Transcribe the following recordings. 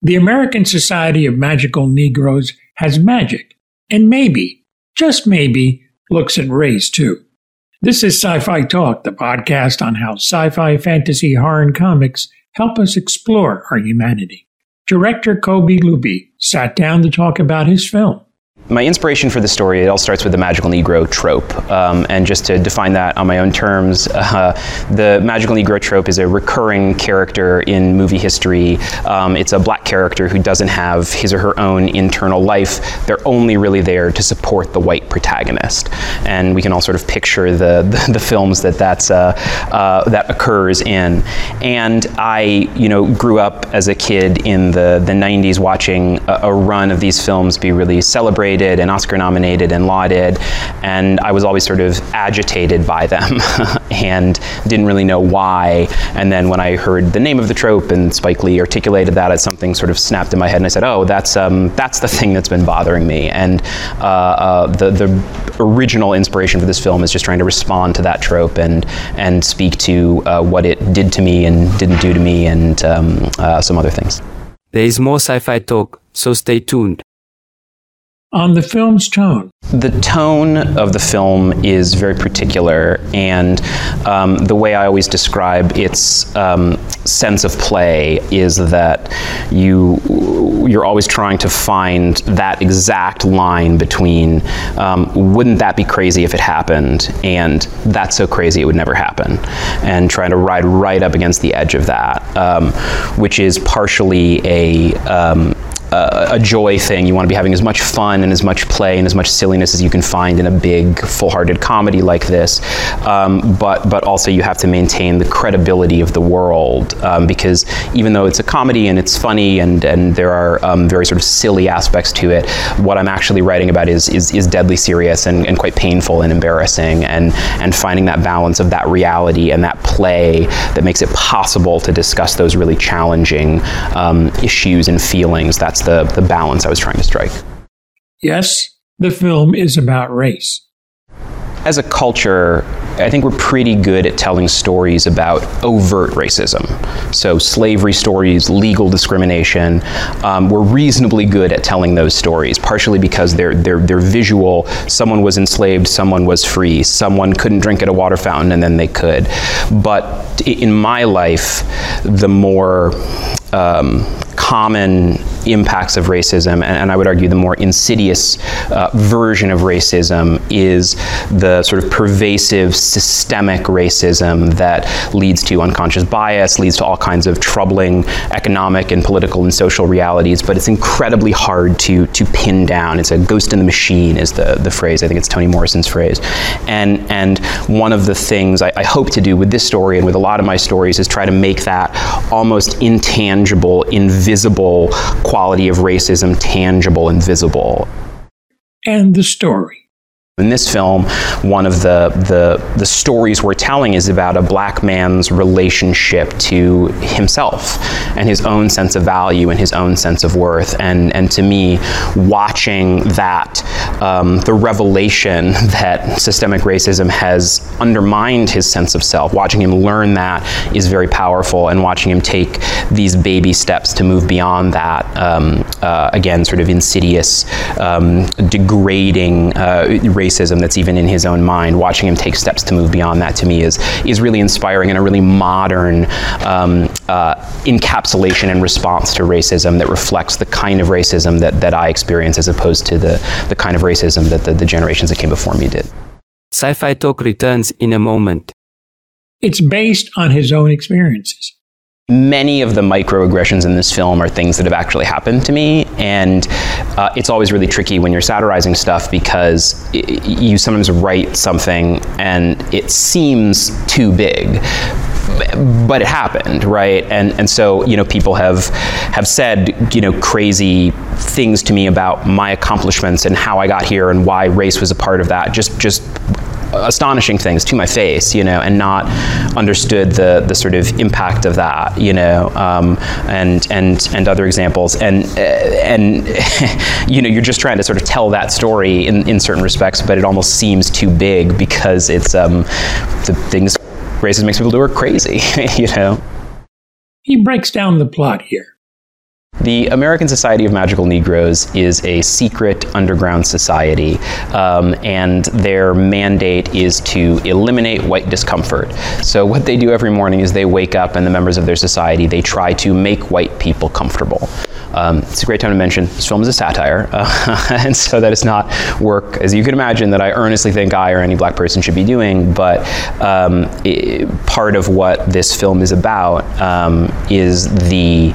The American Society of Magical Negroes has magic, and maybe, just maybe, looks at race too. This is Sci-Fi Talk, the podcast on how sci-fi, fantasy, horror, and comics help us explore our humanity. Director Kobe Lubbe sat down to talk about his film. My inspiration for the story, it all starts with the magical Negro trope. And just to define that on my own terms, the magical Negro trope is a recurring character in movie history. It's a black character who doesn't have his or her own internal life. They're only really there to support the white protagonist. And we can all sort of picture the films that occurs in. And I, grew up as a kid in the 90s watching a run of these films be really celebrated and Oscar nominated and lauded, and I was always sort of agitated by them and didn't really know why. And then when I heard the name of the trope and Spike Lee articulated that, as something sort of snapped in my head, and I said, oh, that's the thing that's been bothering me. And the original inspiration for this film is just trying to respond to that trope and speak to what it did to me and didn't do to me, and some other things. There is more sci-fi talk, so stay tuned. On the film's tone. The tone of the film is very particular, and the way I always describe its sense of play is that you're always trying to find that exact line between wouldn't that be crazy if it happened, and that's so crazy it would never happen, and trying to ride right up against the edge of that, which is partially a joy thing. You want to be having as much fun and as much play and as much silliness as you can find in a big, full-hearted comedy like this. But also you have to maintain the credibility of the world, because even though it's a comedy and it's funny and there are very sort of silly aspects to it, what I'm actually writing about is deadly serious and quite painful and embarrassing, and finding that balance of that reality and that play that makes it possible to discuss those really challenging issues and feelings. That's the balance I was trying to strike. Yes, the film is about race. As a culture, I think we're pretty good at telling stories about overt racism. So slavery stories, legal discrimination, we're reasonably good at telling those stories, partially because they're visual. Someone was enslaved, someone was free, someone couldn't drink at a water fountain and then they could. But in my life, the more common impacts of racism, and I would argue the more insidious version of racism, is the sort of pervasive systemic racism that leads to unconscious bias, leads to all kinds of troubling economic and political and social realities, but it's incredibly hard to pin down. It's a ghost in the machine is the phrase. I think it's Toni Morrison's phrase. And one of the things I hope to do with this story and with a lot of my stories is try to make that almost intangible, invisible quality of racism tangible and visible. And the story. In this film, one of the stories we're telling is about a black man's relationship to himself and his own sense of value and his own sense of worth. And to me, watching that, the revelation that systemic racism has undermined his sense of self, watching him learn that is very powerful, and watching him take these baby steps to move beyond that, again, sort of insidious, degrading racism that's even in his own mind, watching him take steps to move beyond that, to me is really inspiring, and a really modern encapsulation and response to racism that reflects the kind of racism that I experience, as opposed to the kind of racism that the generations that came before me did. Sci-Fi Talk returns in a moment. It's based on his own experiences. Many of the microaggressions in this film are things that have actually happened to me, and it's always really tricky when you're satirizing stuff, because you sometimes write something and it seems too big, but it happened, right? And so, people have said, crazy things to me about my accomplishments and how I got here and why race was a part of that. Just astonishing things to my face, and not understood the sort of impact of that, and other examples, and you're just trying to sort of tell that story in certain respects, but it almost seems too big, because it's the things racism makes people do are crazy, He breaks down the plot here. The American Society of Magical Negroes is a secret underground society, and their mandate is to eliminate white discomfort. So what they do every morning is they wake up, and the members of their society, they try to make white people comfortable. It's a great time to mention this film is a satire, and so that is not work, as you can imagine, that I earnestly think I or any black person should be doing, but part of what this film is about is the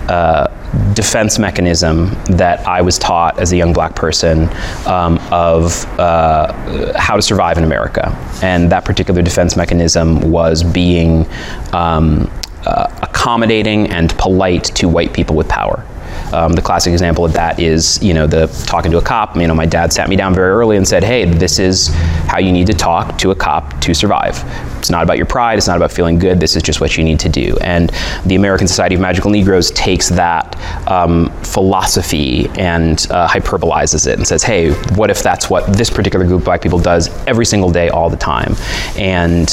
defense mechanism that I was taught as a young black person of how to survive in America. And that particular defense mechanism was being accommodating and polite to white people with power. The classic example of that is, the talking to a cop. My dad sat me down very early and said, hey, this is how you need to talk to a cop to survive. It's not about your pride, it's not about feeling good, this is just what you need to do. And the American Society of Magical Negroes takes that philosophy and hyperbolizes it and says, hey, what if that's what this particular group of black people does every single day, all the time? And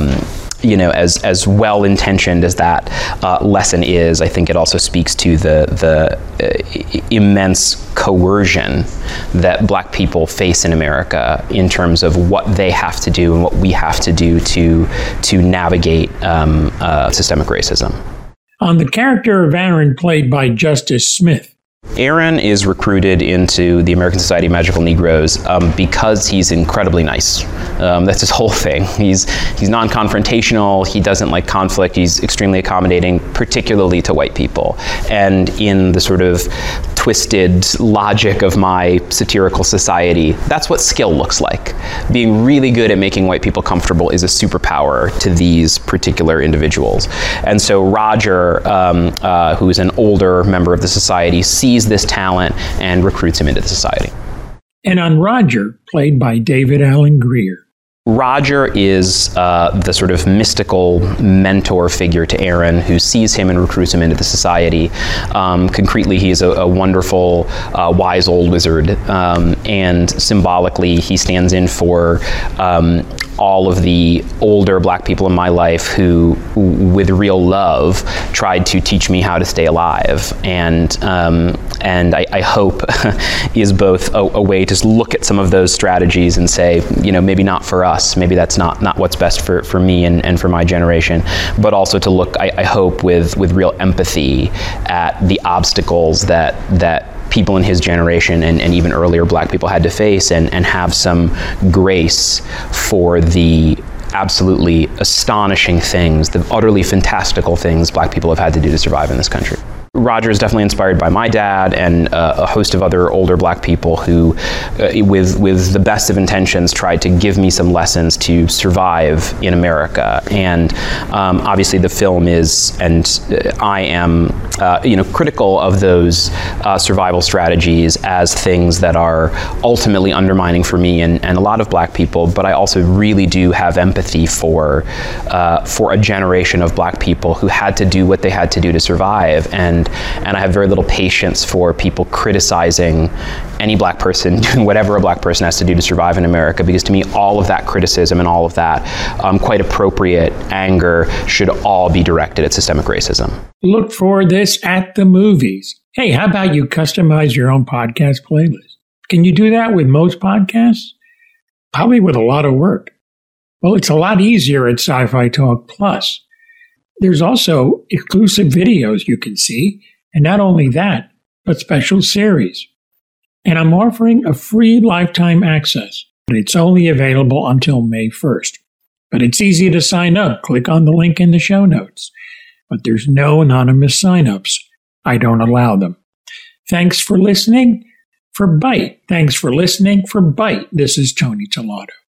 as well-intentioned as that lesson is, I think it also speaks to the immense coercion that black people face in America in terms of what they have to do and what we have to do to navigate systemic racism. On the character of Aaron, played by Justice Smith. Aaron is recruited into the American Society of Magical Negroes because he's incredibly nice. That's his whole thing. He's non-confrontational, he doesn't like conflict, he's extremely accommodating, particularly to white people. And in the sort of twisted logic of my satirical society, that's what skill looks like. Being really good at making white people comfortable is a superpower to these particular individuals. And so Roger, who is an older member of the society, sees this talent and recruits him into the society. And on Roger, played by David Alan Grier. Roger is the sort of mystical mentor figure to Aaron, who sees him and recruits him into the society. Concretely, he is a wonderful, wise old wizard, and symbolically, he stands in for all of the older black people in my life who, with real love, tried to teach me how to stay alive. And I hope is both a way to look at some of those strategies and say, maybe not for us, maybe that's not what's best for me and for my generation, but also to look, I hope, with real empathy at the obstacles that people in his generation and even earlier black people had to face, and have some grace for the absolutely astonishing things, the utterly fantastical things black people have had to do to survive in this country. Roger is definitely inspired by my dad and a host of other older black people who, with the best of intentions, tried to give me some lessons to survive in America. And obviously the film is, and I am, critical of those survival strategies as things that are ultimately undermining for me and a lot of black people. But I also really do have empathy for a generation of black people who had to do what they had to do to survive. And I have very little patience for people criticizing any black person doing whatever a black person has to do to survive in America, because to me, all of that criticism and all of that quite appropriate anger should all be directed at systemic racism. Look for this at the movies. Hey, how about you customize your own podcast playlist? Can you do that with most podcasts? Probably with a lot of work. Well, it's a lot easier at Sci-Fi Talk Plus. There's also exclusive videos you can see, and not only that, but special series. And I'm offering a free lifetime access, but it's only available until May 1st. But it's easy to sign up. Click on the link in the show notes. But there's no anonymous signups. I don't allow them. Thanks for listening for Byte. Thanks for listening for Byte. This is Tony Tellado.